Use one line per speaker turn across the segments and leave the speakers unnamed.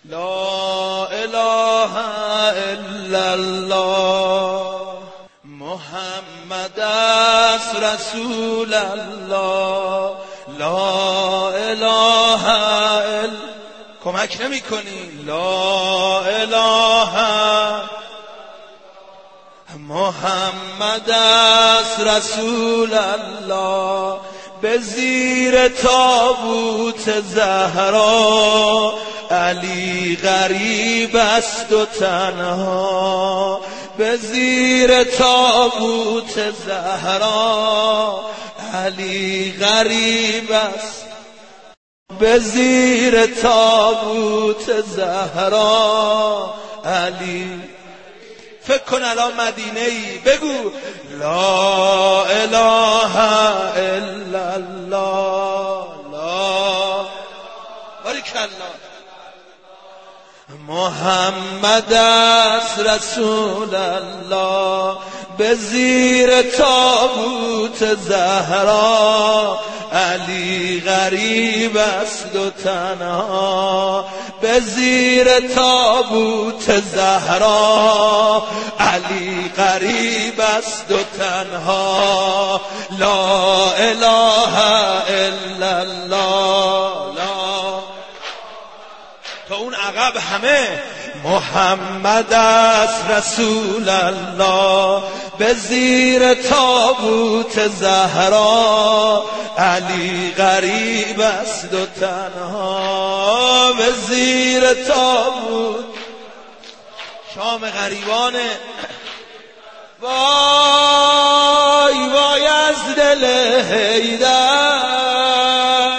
لا اله الا الله محمد است رسول الله. لا اله الا کمک نمی کنی. لا اله محمد است رسول الله. به زیر تابوت زهرا علی غریب است و تنها. به زیر تابوت زهرا علی غریب است. به زیر تابوت زهرا علی. فکر کن الان مدینه ای، بگو لا اله الا الله. لا بارکالله محمد است رسول الله. به زیر تابوت زهرا علی غریب است و تنها. به زیر تابوت زهرا علی غریب است و تنها. لا اله الا الله. لا تا اون عقب همه محمد است رسول الله. به زیر تابوت زهرا علی غریب است و تنها. به زیر تابوت شام غریبانه. وای وای از دل حیدر،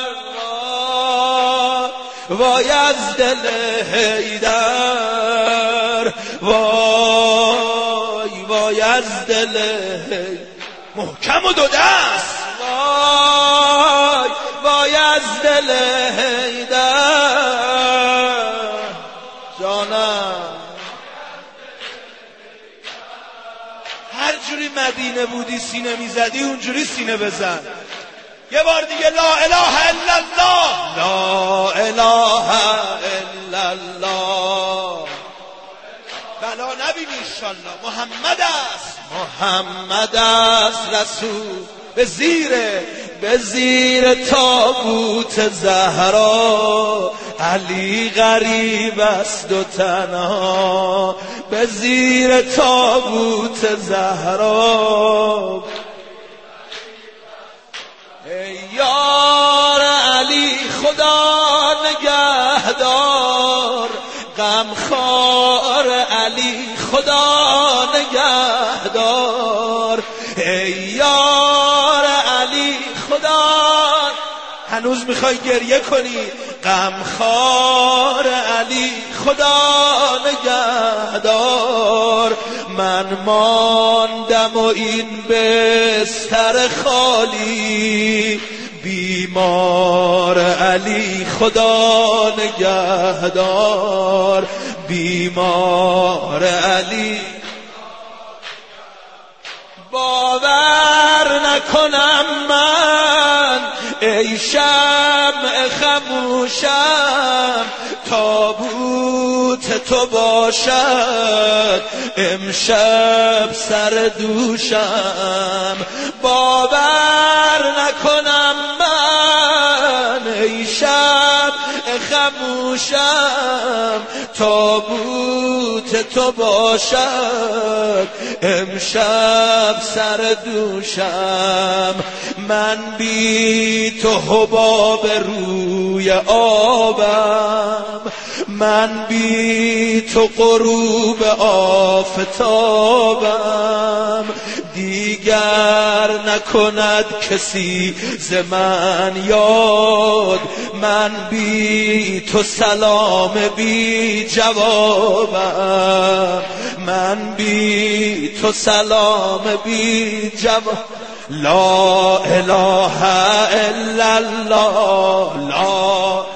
وای از دل حیدر، وای وای از دل حیدر. محکم و دو دست. وای وای از دل حیدر جانم. هر جوری مدینه بودی سینه میزدی اونجوری سینه بزن. یه بار دیگه لا اله الا الله. لا اله الا الله. بلا نبینی انشالله. محمد است، محمد است رسول. به زیر تابوت زهرا علی غریب است و تنها. به زیر تابوت زهرا ای یار علی خدا نگهدار. غمخوار علی خدا نگهدار. ای یار علی خدا. هنوز میخوای گریه کنی. غمخوار علی خدا نگهدار. من ماندم و این بستر خالی. بیمار علی خدا نگهدار. بیمار علی. باور نکنم من ای شمع خموشم تابوت تو باشد امشب سر دوشم. باور نکنم من ای شمع خموشم تابوت تو باشد امشب سر دوشم. من بی تو حباب روی آبم. من بی تو غروب آفتابم. دیگر نکند کسی ز من یاد. من بی تو سلام بی جوابم. من بی تو سلام بی جواب. لا اله الا الله. لا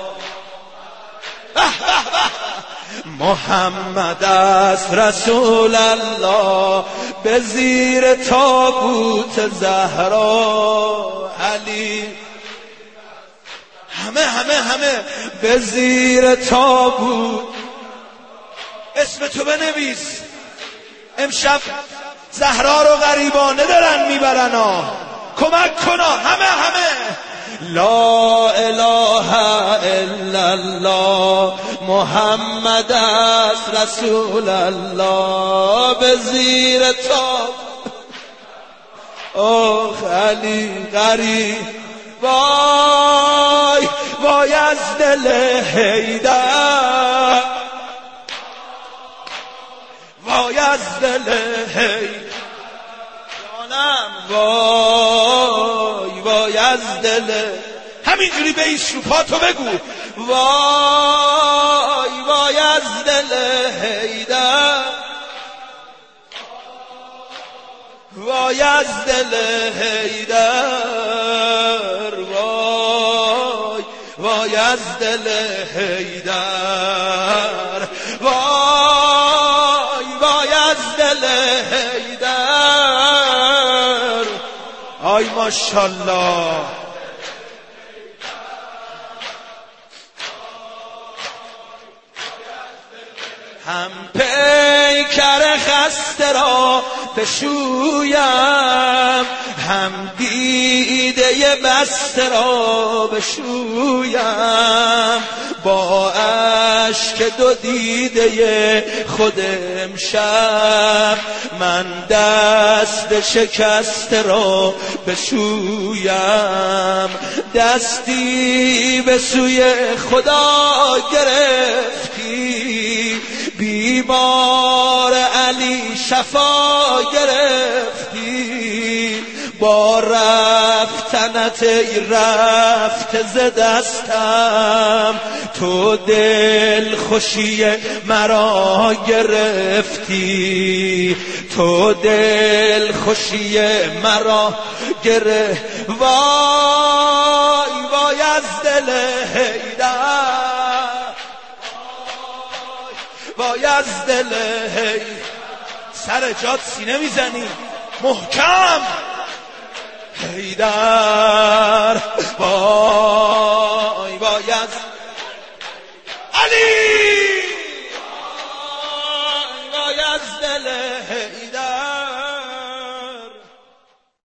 محمد است رسول الله. به زیر تابوت زهرا علی. همه به زیر تابوت اسم تو بنویس. امشب زهرا رو غریبانه دارن میبرن کمک کنا همه لا اله الا الله محمد است رسول الله به زیر تاب علی غریب وای از دل حیدر وای از دل حیدر وای از دل همینجوری به ایش رو پا تو بگو وای از دل حیدر وای از دل حیدر وای از دل حیدر وای از دل حیدر آی ماشاءالله هم پیکر خسته را بشویم هم دیده بسته را بشویم با اشک دو دیده خود امشب من دست شکسته را بشویم دستی به سوی خدا گرفتی بیمار علی شفا گرفتی با رفتنت رفت ز دستم تو دل خوشی مرا گرفتی تو دل خوشی مرا گرفتی وای از دل حیدر وای از دل سر جات سینه میزنی محکم حیدر وای از علی وای از دل